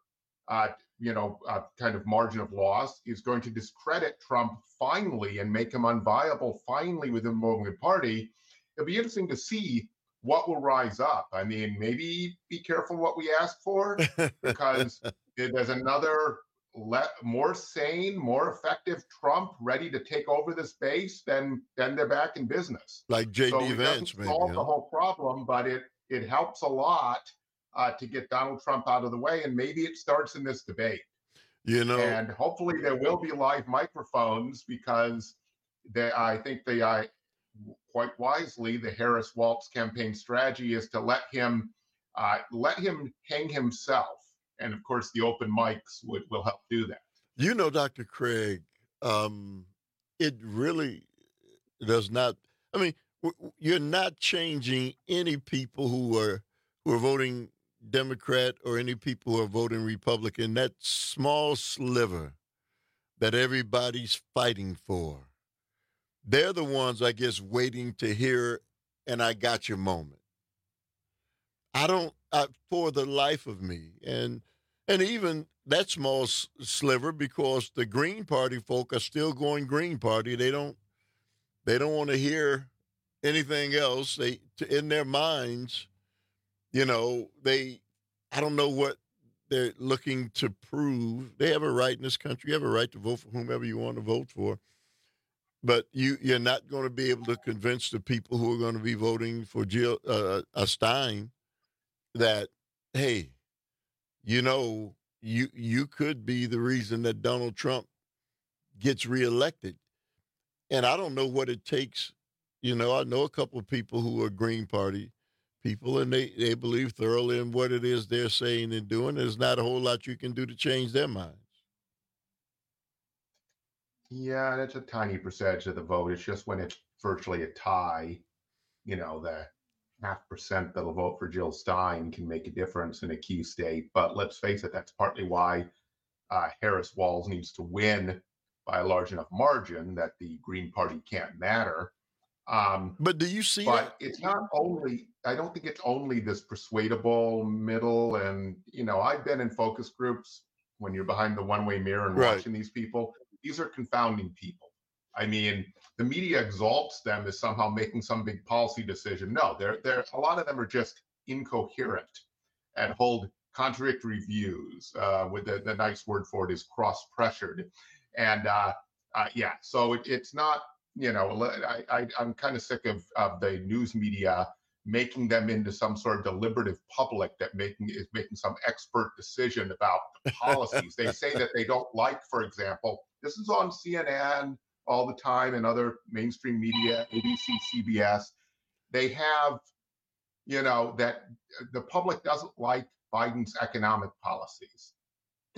kind of margin of loss is going to discredit Trump finally and make him unviable finally within the Republican Party. It'll be interesting to see what will rise up. I mean, maybe be careful what we ask for, because there's another more sane, more effective Trump ready to take over this base, then they're back in business. Like J.D. Vance, maybe. It doesn't solve the whole problem, but it helps a lot to get Donald Trump out of the way, and maybe it starts in this debate. And hopefully there will be live microphones, because I think quite wisely, the Harris-Walz campaign strategy is to let him hang himself. And of course, the open mics will help do that. Dr. Craig, it really does not. I mean, you're not changing any people who are voting Democrat or any people who are voting Republican. That small sliver that everybody's fighting for, they're the ones, I guess, waiting to hear an "I got your" moment. For the life of me, and even that small sliver, because the Green Party folk are still going Green Party. They don't want to hear anything else. In their minds, I don't know what they're looking to prove. They have a right in this country. You have a right to vote for whomever you want to vote for. But you're not going to be able to convince the people who are going to be voting for Jill Stein that, hey, you could be the reason that Donald Trump gets reelected. And I don't know what it takes. I know a couple of people who are Green Party people, and they believe thoroughly in what it is they're saying and doing. There's not a whole lot you can do to change their minds. Yeah, that's a tiny percentage of the vote. It's just when it's virtually a tie, the 0.5% that'll vote for Jill Stein can make a difference in a key state. But let's face it, that's partly why Harris-Walz needs to win by a large enough margin that the Green Party can't matter. But do you see that? It's not only, I don't think it's only this persuadable middle. And, I've been in focus groups when you're behind the one-way mirror and watching these people. These are confounding people. I mean, the media exalts them as somehow making some big policy decision. No, they're a lot of them are just incoherent and hold contradictory views. With the nice word for it is cross-pressured. And so it's not, I'm kind of sick of the news media making them into some sort of deliberative public that is making some expert decision about the policies. They say that they don't like, for example, this is on CNN all the time and other mainstream media, ABC, CBS. They have, that the public doesn't like Biden's economic policies.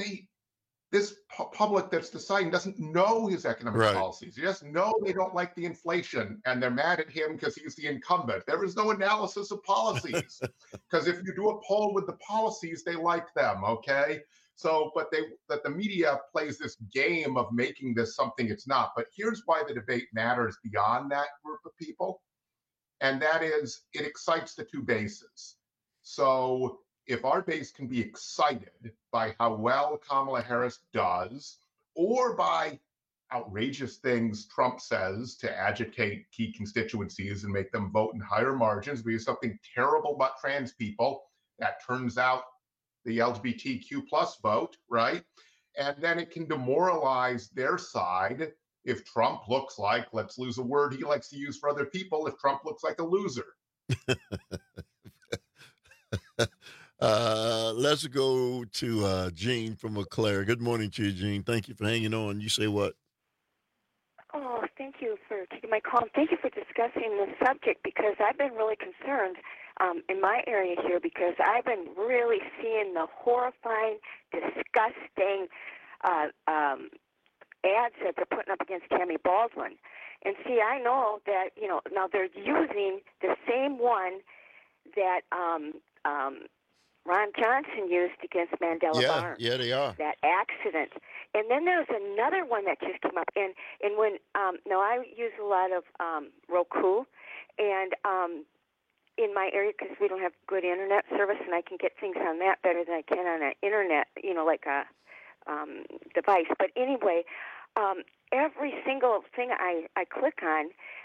this public that's deciding doesn't know his economic policies. They just know they don't like the inflation, and they're mad at him because he's the incumbent. There is no analysis of policies, because if you do a poll with the policies, they like them, okay? So, but the media plays this game of making this something it's not. But here's why the debate matters beyond that group of people, and that is it excites the two bases. So if our base can be excited by how well Kamala Harris does, or by outrageous things Trump says to agitate key constituencies and make them vote in higher margins, because something terrible about trans people, that turns out the LGBTQ plus vote, right? And then it can demoralize their side if Trump looks like, let's lose a word he likes to use for other people, if Trump looks like a loser. Let's go to Jean from Eau Claire. Good morning to you, Jean. Thank you for hanging on. You say what? Oh, thank you for taking my call. Thank you for discussing this subject, because I've been really concerned in my area here, because I've been really seeing the horrifying, disgusting ads that they're putting up against Tammy Baldwin. And see, I know that, now they're using the same one that Ron Johnson used against Mandela Barnes. Yeah, they are. That accident. And then there's another one that just came up. And when, now I use a lot of Roku, and in my area, because we don't have good internet service, and I can get things on that better than I can on an internet, like a device. But anyway, every single thing I click on,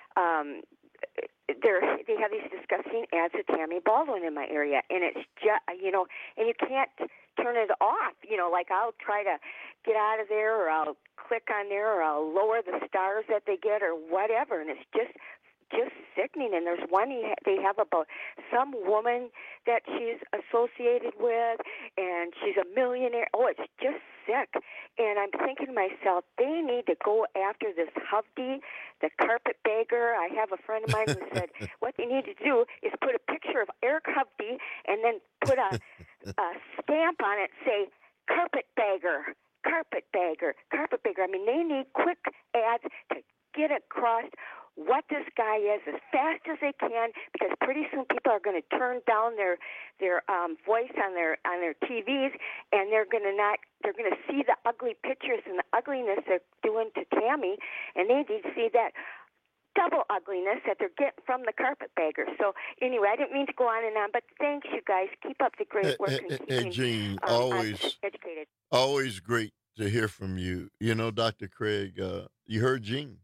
they have these disgusting ads of Tammy Baldwin in my area, and it's just, and you can't turn it off. Like I'll try to get out of there, or I'll click on there, or I'll lower the stars that they get, or whatever, and it's just sickening. And there's one they have about some woman that she's associated with, and she's a millionaire. Oh, it's just sick. And I'm thinking to myself, they need to go after this Hovde, the carpetbagger. I have a friend of mine who said what they need to do is put a picture of Eric Hovde and then put a stamp on it, say carpetbagger, carpetbagger, carpetbagger. I mean, they need quick ads to get across what this guy is as fast as they can, because pretty soon people are going to turn down their voice on their TVs, and they're going to see the ugly pictures and the ugliness they're doing to Tammy, and they need to see that double ugliness that they're getting from the carpetbagger. So anyway, I didn't mean to go on and on, but thanks, you guys. Keep up the great work. Hey, Jean, educated. Always great to hear from you. Dr. Craig, you heard Jean.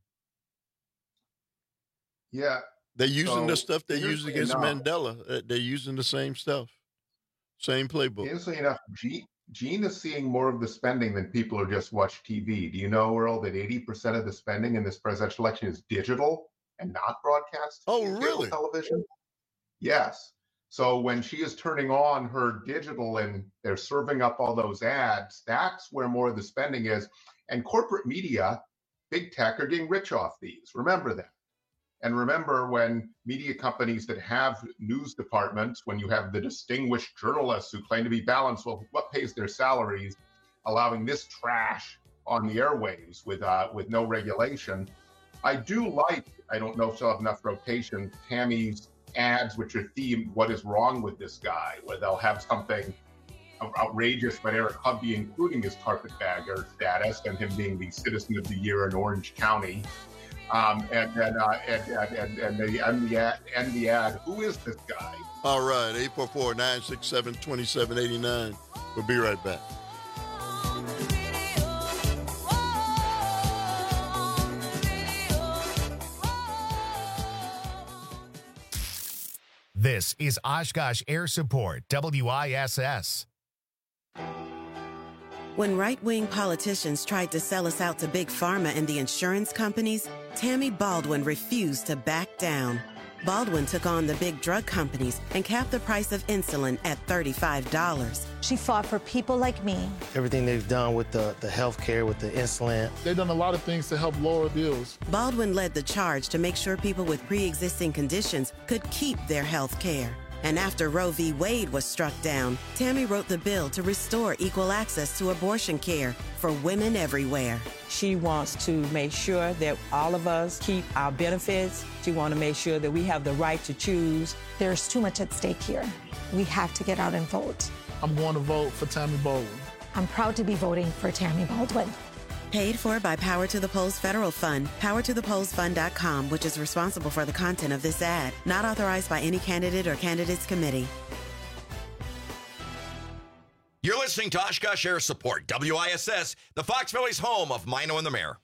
Yeah. They're using the stuff they used against Mandela. They're using the same stuff, same playbook. Interestingly enough, Jean is seeing more of the spending than people who just watch TV. Do you know, Earl, that 80% of the spending in this presidential election is digital and not broadcast? Oh, really? Television? Yes. So when she is turning on her digital and they're serving up all those ads, that's where more of the spending is. And corporate media, big tech, are getting rich off these. Remember that. And remember, when media companies that have news departments, when you have the distinguished journalists who claim to be balanced, well, what pays their salaries, allowing this trash on the airwaves with no regulation? I do like, I don't know if she'll have enough rotation, Tammy's ads, which are themed, what is wrong with this guy, where they'll have something outrageous about Eric Hovde, including his carpetbagger status and him being the Citizen of the Year in Orange County. And the ad, who is this guy? All right, 844-967-2789. We'll be right back. This is Oshkosh Air Support, WISS. When right-wing politicians tried to sell us out to Big Pharma and the insurance companies, Tammy Baldwin refused to back down. Baldwin took on the big drug companies and capped the price of insulin at $35. She fought for people like me. Everything they've done with the health care, with the insulin. They've done a lot of things to help lower bills. Baldwin led the charge to make sure people with pre-existing conditions could keep their health care. And after Roe v. Wade was struck down, Tammy wrote the bill to restore equal access to abortion care for women everywhere. She wants to make sure that all of us keep our benefits. She wants to make sure that we have the right to choose. There's too much at stake here. We have to get out and vote. I'm going to vote for Tammy Baldwin. I'm proud to be voting for Tammy Baldwin. Paid for by Power to the Polls Federal Fund, powertothepollsfund.com, which is responsible for the content of this ad. Not authorized by any candidate or candidates committee. You're listening to Oshkosh Air Support, WISS, the Fox Valley's home of Mino and the Mayor.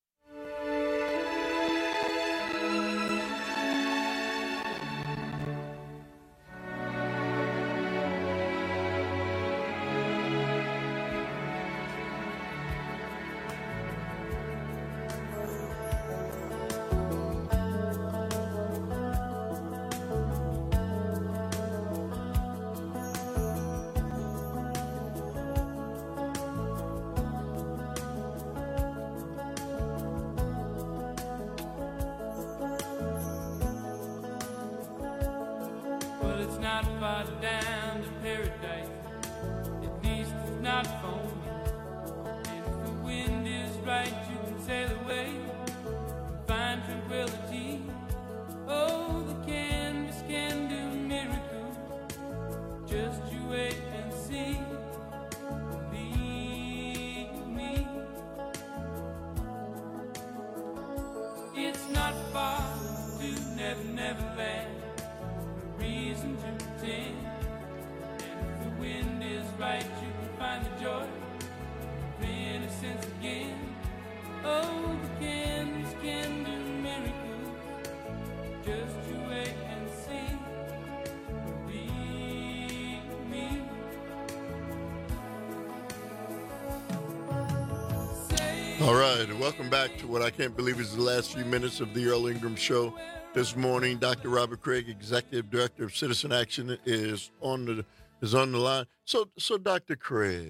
All right, welcome back to what I can't believe is the last few minutes of the Earl Ingram Show. This morning, Dr. Robert Craig, Executive Director of Citizen Action, is on the line. So Dr. Craig,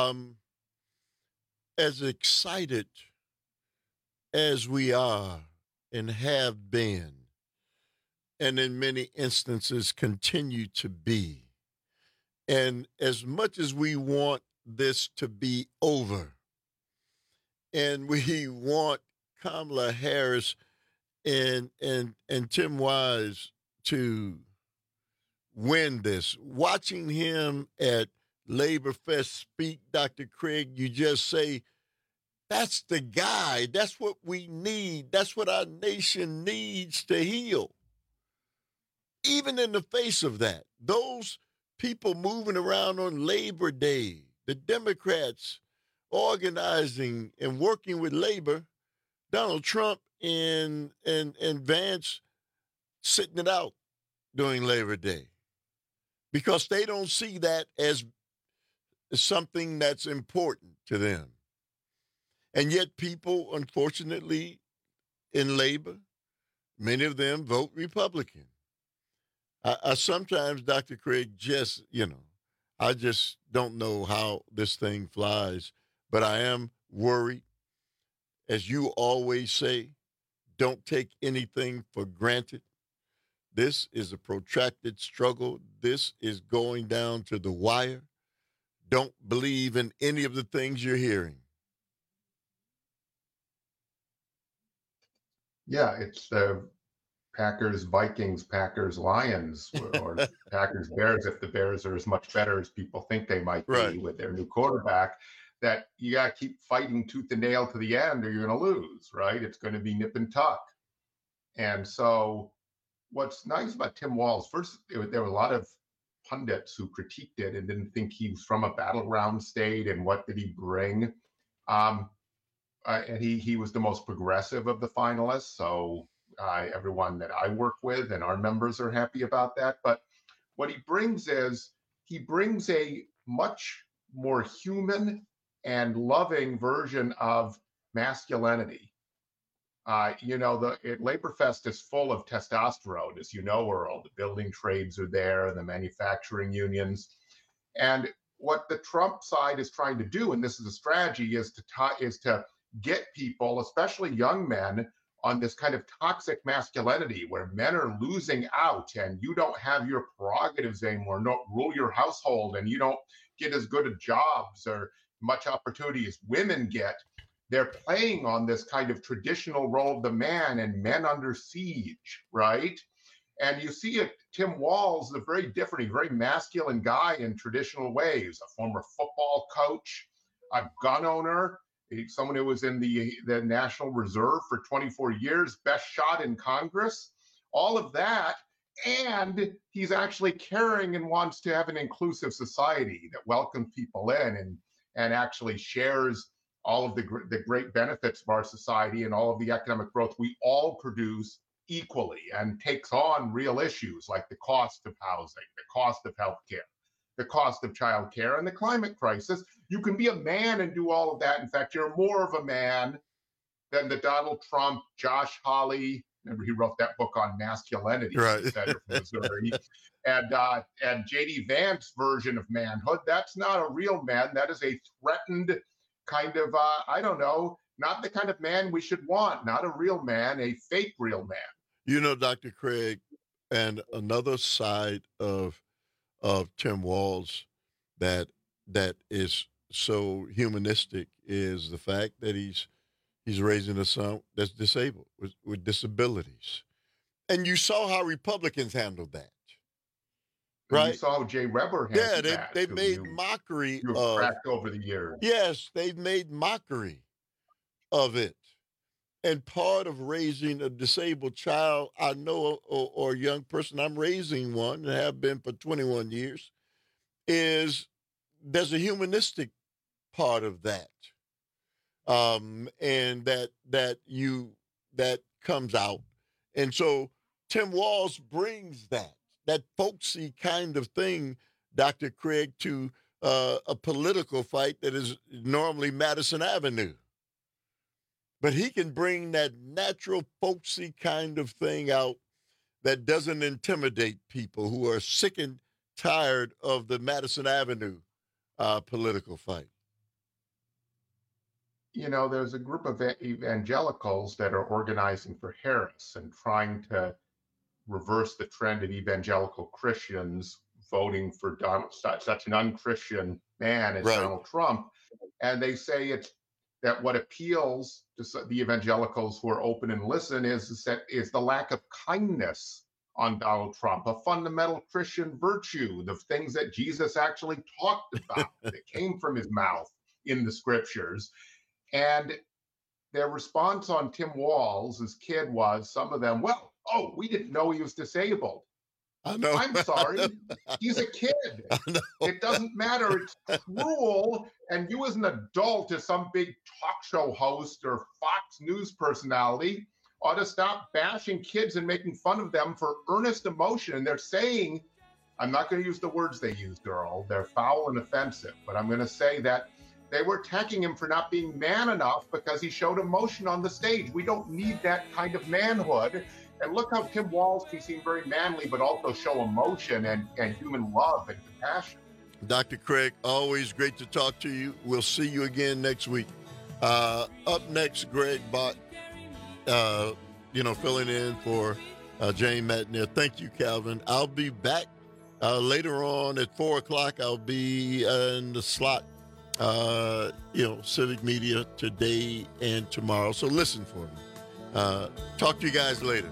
as excited as we are and have been, and in many instances continue to be, and as much as we want this to be over, and we want Kamala Harris and Tim Wise to win this. Watching him at Labor Fest speak, Dr. Craig, you just say, that's the guy. That's what we need. That's what our nation needs to heal. Even in the face of that, those people moving around on Labor Day, the Democrats organizing and working with Labor, Donald Trump and Vance sitting it out during Labor Day because they don't see that as something that's important to them. And yet people, unfortunately, in Labor, many of them vote Republican. I sometimes, Dr. Craig, I just don't know how this thing flies. But I am worried. As you always say, don't take anything for granted. This is a protracted struggle. This is going down to the wire. Don't believe in any of the things you're hearing. Yeah, it's the Packers, Vikings, Packers, Lions, or Packers, Bears, if the Bears are as much better as people think they might be with their new quarterback. That you got to keep fighting tooth and nail to the end or you're going to lose, right? It's going to be nip and tuck. And so what's nice about Tim Walz, first, there were a lot of pundits who critiqued it and didn't think he was from a battleground state and what did he bring. And he was the most progressive of the finalists. So everyone that I work with and our members are happy about that. But what he brings is he brings a much more human and loving version of masculinity. Laborfest is full of testosterone, as you know, Earl. The building trades are there, the manufacturing unions. And what the Trump side is trying to do, and this is a strategy, is to get people, especially young men, on this kind of toxic masculinity where men are losing out and you don't have your prerogatives anymore, don't rule your household, and you don't get as good at jobs or much opportunity as women get. They're playing on this kind of traditional role of the man and men under siege, right? And you see it, Tim Walz, a very different, a very masculine guy in traditional ways, a former football coach, a gun owner, someone who was in the National Reserve for 24 years, best shot in Congress, all of that. And he's actually caring and wants to have an inclusive society that welcomes people in and actually shares all of the great benefits of our society and all of the economic growth we all produce equally, and takes on real issues like the cost of housing, the cost of healthcare, the cost of childcare, and the climate crisis. You can be a man and do all of that. In fact, you're more of a man than the Donald Trump, Josh Hawley. Remember, he wrote that book on masculinity, right? Senator from Missouri, and J.D. Vance version of manhood. That's not a real man. That is a threatened kind of, I don't know, not the kind of man we should want. Not a real man, a fake real man. You know, Dr. Craig, and another side of Tim Walz that is so humanistic is the fact that he's raising a son that's disabled with disabilities. And you saw how Republicans handled that. Right. You saw how Jay Weber handled that. They made mockery of cracked over the years. Yes, they've made mockery of it. And part of raising a disabled child, I know, or a young person, I'm raising one and have been for 21 years, is there's a humanistic part of that. And that comes out. And so Tim Walz brings that folksy kind of thing, Dr. Craig, to a political fight that is normally Madison Avenue. But he can bring that natural, folksy kind of thing out that doesn't intimidate people who are sick and tired of the Madison Avenue political fight. You know, there's a group of evangelicals that are organizing for Harris and trying to reverse the trend of evangelical Christians voting for such an unchristian man as Donald Trump. And they say that what appeals to the evangelicals who are open and listen is the lack of kindness on Donald Trump, a fundamental Christian virtue, the things that Jesus actually talked about that came from his mouth in the scriptures. And their response on Tim Walz, his kid, was, some of them, we didn't know he was disabled. I know. I'm sorry. He's a kid. It doesn't matter. It's cruel. And you as an adult, as some big talk show host or Fox News personality, ought to stop bashing kids and making fun of them for earnest emotion. And they're saying, I'm not going to use the words they used, Earl. They're foul and offensive. But I'm going to say that they were attacking him for not being man enough because he showed emotion on the stage. We don't need that kind of manhood. And look how Tim Walz can seem very manly, but also show emotion and human love and compassion. Dr. Craig, always great to talk to you. We'll see you again next week. Up next, Greg Bott, filling in for Jane Matnier. Thank you, Calvin. I'll be back later on at 4 o'clock. I'll be in the slot, Civic Media today and tomorrow. So listen for me. Talk to you guys later.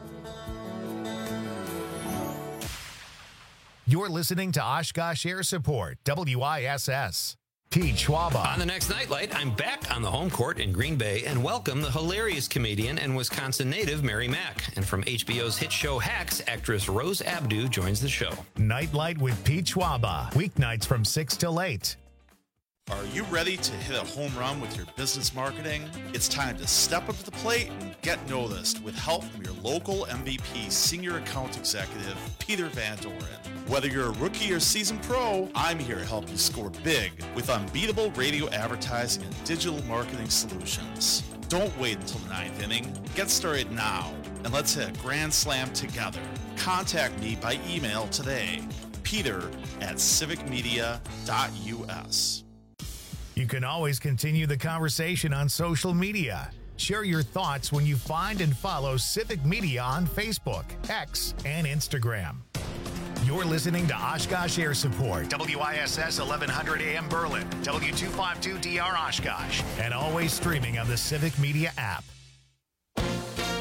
You're listening to Oshkosh Air Support, WISS. Pete Schwaba. On the next Nightlight, I'm back on the home court in Green Bay and welcome the hilarious comedian and Wisconsin native Mary Mack. And from HBO's hit show Hacks, actress Rose Abdu joins the show. Nightlight with Pete Schwaba. Weeknights from 6 till 8. Are you ready to hit a home run with your business marketing? It's time to step up to the plate and get noticed with help from your local MVP Senior Account Executive, Peter Van Doren. Whether you're a rookie or seasoned pro, I'm here to help you score big with unbeatable radio advertising and digital marketing solutions. Don't wait until the 9th inning. Get started now, and let's hit a grand slam together. Contact me by email today, peter@civicmedia.us. You can always continue the conversation on social media. Share your thoughts when you find and follow Civic Media on Facebook, X, and Instagram. You're listening to Oshkosh Air Support, WISS 1100 AM Berlin, W252DR Oshkosh, and always streaming on the Civic Media app.